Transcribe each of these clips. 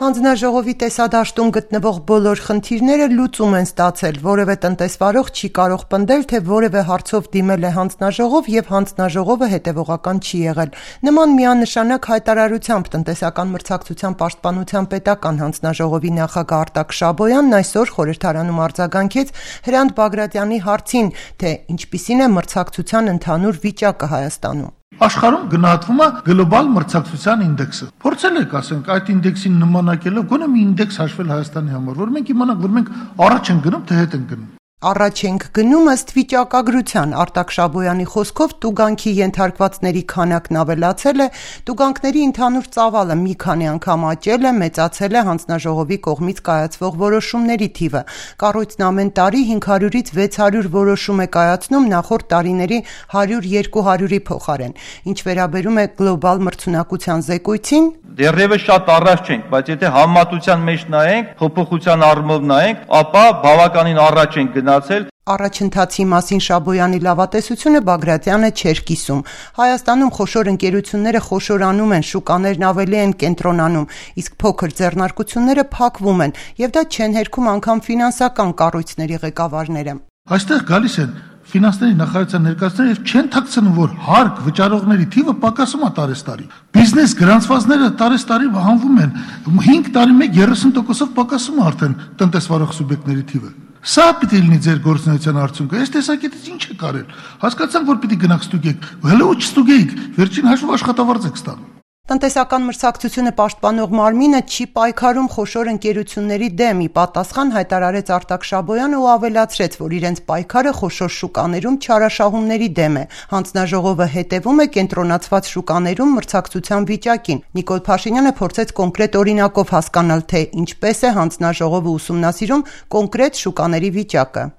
Հանձնաժողովի տեսադաշտում գտնվող բոլոր խնդիրները լուծում են ստացել, որևէ տնտեսվարող չի կարող պնդել, թե որևէ հարցով դիմել է հանձնաժողով եւ հանձնաժողովը հետեւողական չի եղել։ Նման միանշանակ հայտարարությամբ տնտեսական մրցակցության պաշտպանության պետական հանձնաժողովի նախագահ Արտակ Շաբոյանն այսօր խորհրդարանում արձագանքեց Հրանտ Բագրատյանի հարցին, թե ինչպիսին է մրցակցության ընդհանուր վիճակը Հայաստանում։ Աշխարհում գնահատվում է գլոբալ մրցակցության ինդեքսը։ Փորձել եք, ասենք, այդ ինդեքսին նմանակելով գոնե մի ինդեքս հաշվել Հայաստանի համար, որ մենք իմանանք, որ մենք առաջ ենք գնում, թե հետ ենք գնում։ Առաջ ենք գնում ըստ վիճակագրության, Արտակ Շաբոյանի խոսքով տուգանքի ենթարկվածների քանակն ավելացել է, տուգանքների ընդհանուր ծավալը մի քանի անգամ աճել է, մեծացել է հանձնաժողովի կողմից կայացվող որոշումների թիվը։ Կառույցն ամեն տարի 500-ից 600 որոշում է կայացնում նախորդ տարիների 100-200-ի փոխարեն։ Ինչ վերաբերում է գլոբալ մրցունակության զեկույցին, դեռևս շատ առաջ չենք, բայց եթե համեմատության մեջ նայենք, փոփոխության առումով նայենք, ապա բավականին առաջ ենք գնացել։ Առաջընթացի մասին Շաբոյանի լավատեսությունը Բագրատյանը չէր կիսում։ Հայաստանում խոշոր ընկերությունները խոշորանում են, շուկաներն ավելի են կենտրոնանում, իսկ փոքր ձեռնարկությունները փակվում են, եւ դա չեն հերքում անգամ ֆինանսական կառույցների ղեկավարները։ Այստեղ գալիս են ֆինանսների նախարարության ներկայացուցիչները եւ չեն թաքցնում, որ հարկ վճարողների թիվը պակասում է տարեստարի։ Բիզնես գրանցվածները տարեստարի հանվում են, 5 տարի մեկ 30%-ով պակասում է արդեն տնտեսվարող սուբյեկտների թիվը։ Սա պիտի լինի ձեր գործունեության արդյունքը։ Այս տեսակետից ինչ է կարել։ Հասկացանք, որ պիտի գնաք ստուգեք, հələ ու չստուգեիք, վերջին հաշվով աշխատավարձ եք ստանում։ Տնտեսական մրցակցությունը պաշտպանող մարմինը չի պայքարում խոշոր ընկերությունների դեմ, ի պատասխան հայտարարեց Արտակ Շաբոյանը ու ավելացրեց, որ իրենց պայքարը խոշոր շուկաներում չարաշահումների դեմ է։ Հանձնաժողովը հետևում է կենտրոնացված շուկաներում մրցակցության վիճակին։ Նիկոլ Փաշինյանը փորձեց կոնկրետ օրինակով հասկանալ, թե ինչպես է հանձնաժողովը ուսումնասիրում կոնկրետ շուկաների վիճակը։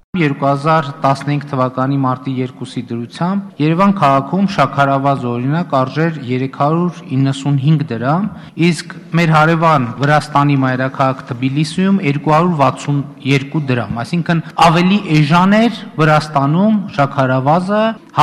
2015 թվականի մարտի 2-ի դրությամբ Երևան քաղաքում շաքարավազ օրինակ արժեր 395 դրամ, իսկ մեր հարևան Վրաստանի մայրաքաղաք Թբիլիսիում 262 դրամ, այսինքն ավելի էժան էր Վրաստանում շաքարավազը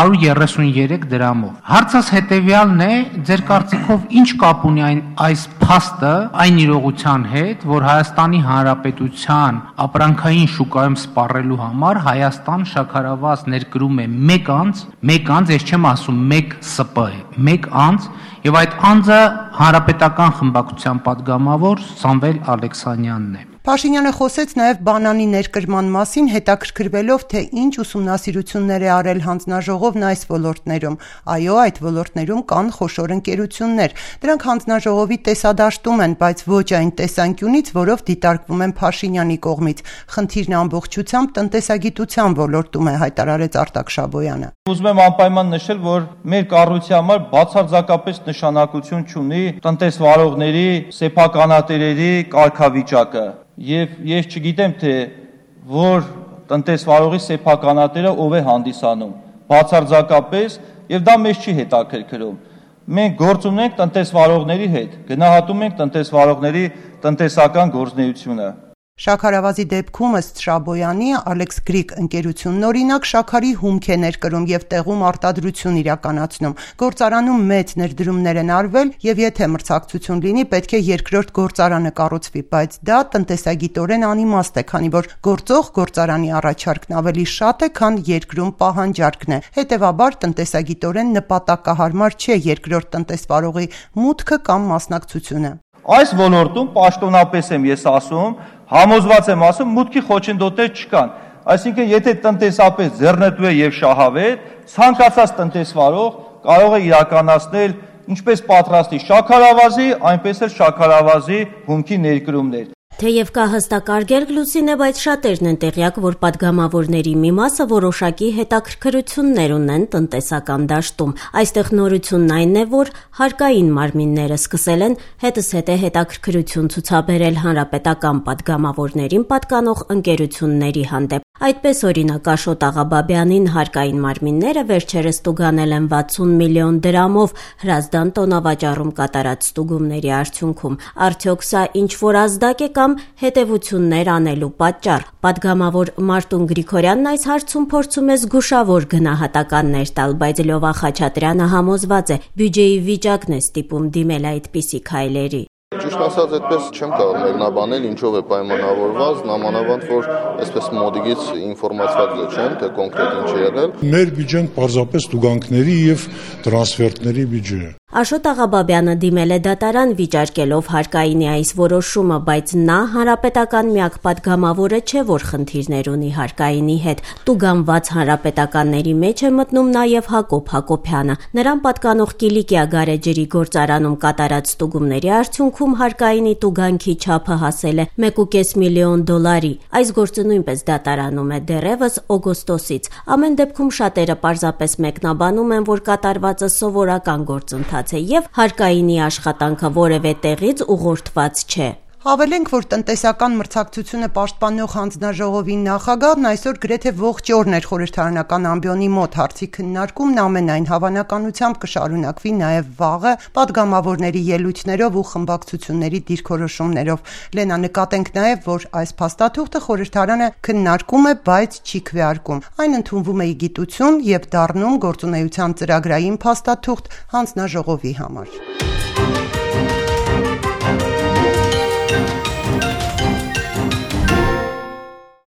133 դրամով։ Հարցս հետևյալն է, ձեր կարծիքով ինչ կապ ունի այս փաստը այն իրողության հետ, որ Հայաստանի Հանրապետության ապրանքային շուկայում սպառելու համար Հայաստան շաքարավազ ներկրում է մեկ անձ, ես չեմ ասում մեկ ՍՊ է, մեկ անձ, եւ այդ անձը հանրապետական խմբակցության падգամավոր Սամվել Ալեքսանյանն է։ Փաշինյանը խոսեց նաև բանանի ներկրման մասին, հետաքրքրվելով, թե ինչ ուսումնասիրություններ է արել հանձնաժողովն այս ոլորտներում։ Այո, այդ ոլորտներում կան խոշոր ընկերություններ։ Դրանք հանձնաժողովի տեսադաշտում են, բայց ոչ այն տեսանկյունից, որով դիտարկվում են Փաշինյանի կողմից։ Խնդիրն ամբողջությամբ տնտեսագիտության ոլորտում է, հայտարարեց Արտակ Շաբոյանը։ Ուզում եմ անպայման նշել, որ մեր կառույցի համար բացարձակապես նշանակություն չունի տնտեսվարողների, սեփականատերերի կարգավիճակը։ Եվ ես չգիտեմ, թե որ տնտեսվարողի սեփականատերը ով է հանդիսանում, բացարձակապես, եւ դա մեզ չի հետաքրքրում։ Մենք գործ ունենք տնտեսվարողների հետ, գնահատում ենք տնտեսվարողների տնտեսական գործունեությունը։ Շաքարավազի դեպքում ըստ Շաբոյանի Alex Greek ընկերությունն օրինակ շաքարի հումք է ներկրում եւ տեղում արտադրություն իրականացնում։ Գործարանում մեծ ներդրումներ են արվել եւ եթե մրցակցություն լինի, պետք է երկրորդ գործարանը կառուցվի, բայց դա տնտեսագիտորեն անիմաստ է, քանի որ գործող գործարանի առաջարկն ավելի շատ է, քան երկրում պահանջարկն է։ Հետևաբար տնտեսագիտորեն նպատակահարմար չէ երկրորդ տնտեսվարողի մուտքը կամ մասնակցությունը։ Այս ոլորտում պաշտոնապես եմ ես ասում, համոզված եմ ասում, մուտքի խոչընդոտներ չկան։ Այսինքն, եթե տնտեսապես ձեռնտու է եւ շահավետ, ցանկացած տնտեսվարող կարող է իրականացնել ինչպես պատրաստի շաքարավազի, այնպես էլ շաքարավազի հումքի ներկրումներ։ Թեև կա հստակարգել Լուսինե, բայց շատերն են տեղյակ, որ падգամավորների մի մասը որոշակի հետաքրքրություններ ունեն տնտեսական դաշտում։ Այստեղ նորությունն այն է, որ հարկային մարմինները սկսել են հետզհետե հետաքրքրություն ցուցաբերել հանրապետական падգամավորներին պատկանող ընկերությունների հանդեպ։ Այդպես օրինակ Աշոտ Աղաբաբյանին հարկային մարմինները վերջերս տուգանել են 60 միլիոն դրամով հրազդան տոնավաճառում կատարած ստուգումների արդյունքում։ Արդյոք սա ինչ-որ ազդակ է կամ հետևություններ անելու պատճառ։ Պատգամավոր Մարտուն Գրիգորյանն այս հարցում փորձում է զգուշավոր գնահատականներ տալ, բայց Լյովա Խաչատրյանը համոզված է, բյուջեի վիճակն է ստիպում դիմել այդպիսի քայլերի։ Ճիշտ ասած, այդպես չեմ կարող մեկնաբանել, ինչով է պայմանավորված, նամանավանդ որ այսպես մոդիկից ինֆորմացված չեմ, թե կոնկրետ ինչ է եղել։ Մեր բյուջեն պարզապես տուգանքների եւ տրանսֆերտների բյուջե է։ Աշոտ Աղաբաբյանը դիմել է դատարան վիճարկելով հարկայինի այս որոշումը, բայց նա հանրապետական միակ պատգամավորը չէ, որ խնդիրներ ունի հարկայինի հետ։ Տուգանված հանրապետականների մեջ է մտնում նաև Հակոբ Հակոբյանը։ Նրան պատկանող Կիլիկիա գարեջրի գործարանում կատարած ստուգումների արդյունքում հարկայինի տուգանքի չափը հասել է $1.5 միլիոն։ Այս գործը նույնպես դատարանում է դեռևս օգոստոսից։ Ամեն դեպքում շատերը պարզապես մեկնաբանում են, որ կատարվածը սովորական գործընթաց է եւ հարկայինի աշխատանքը որևէ տեղից ուղղորդված չէ։ Հավելենք, որ տնտեսական մրցակցությունը պաշտպանող հանձնաժողովի նախագահն այսօր գրեթե ողջ օրն էր խորհրդարանական ամբիոնի մոտ հարցի քննարկումն ամենայն հավանականությամբ կշարունակվի նաև վաղը պատգամավորների ելույթներով ու խմբակցությունների դիրքորոշումներով։ Լենա, նկատենք նաև, որ այս փաստաթուղթը խորհրդարանը քննարկում է, բայց չի քվեարկում։ Այն ընդունվում է ի գիտություն եւ դառնում գործունեության ծրագրային փաստաթուղթ հանձնաժողովի համար։